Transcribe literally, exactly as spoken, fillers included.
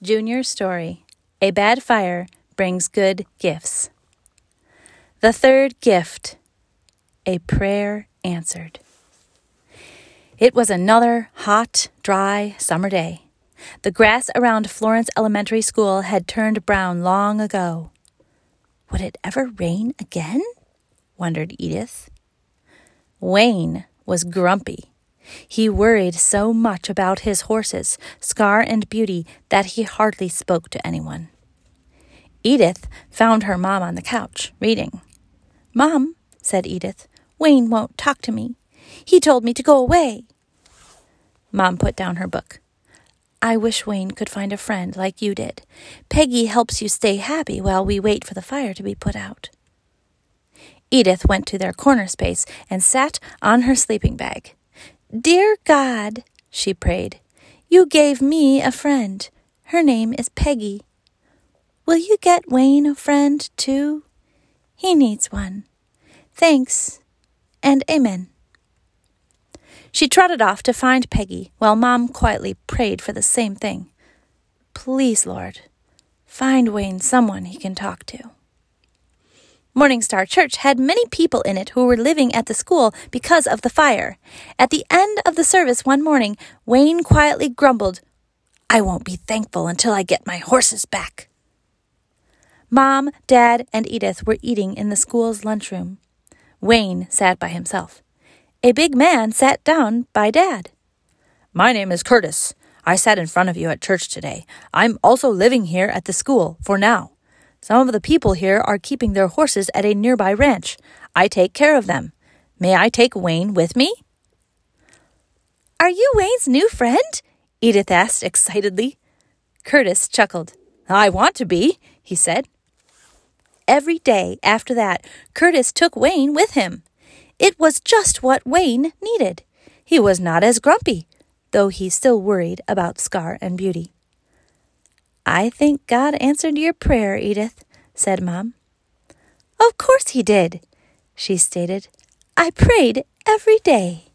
Junior Story. A bad fire brings good gifts. The third gift. A prayer answered. It was another hot, dry summer day. The grass around Florence Elementary School had turned brown long ago. Would it ever rain again? Wondered Edith. Wayne was grumpy. He worried so much about his horses, Scar and Beauty, that he hardly spoke to anyone. Edith found her mom on the couch, reading. "Mom," said Edith, "Wayne won't talk to me. He told me to go away." Mom put down her book. "I wish Wayne could find a friend like you did. Peggy helps you stay happy while we wait for the fire to be put out." Edith went to their corner space and sat on her sleeping bag. "Dear God," she prayed, "you gave me a friend. Her name is Peggy. Will you get Wayne a friend, too? He needs one. Thanks, and amen." She trotted off to find Peggy, while Mom quietly prayed for the same thing. "Please, Lord, find Wayne someone he can talk to." Morning Star Church had many people in it who were living at the school because of the fire. At the end of the service one morning, Wayne quietly grumbled, "I won't be thankful until I get my horses back." Mom, Dad, and Edith were eating in the school's lunchroom. Wayne sat by himself. A big man sat down by Dad. "My name is Curtis. I sat in front of you at church today. I'm also living here at the school for now. Some of the people here are keeping their horses at a nearby ranch. I take care of them. May I take Wayne with me?" "Are you Wayne's new friend?" Edith asked excitedly. Curtis chuckled. "I want to be," he said. Every day after that, Curtis took Wayne with him. It was just what Wayne needed. He was not as grumpy, though he still worried about Scar and Beauty. "I think God answered your prayer, Edith," said Mom. "Of course he did," she stated. "I prayed every day."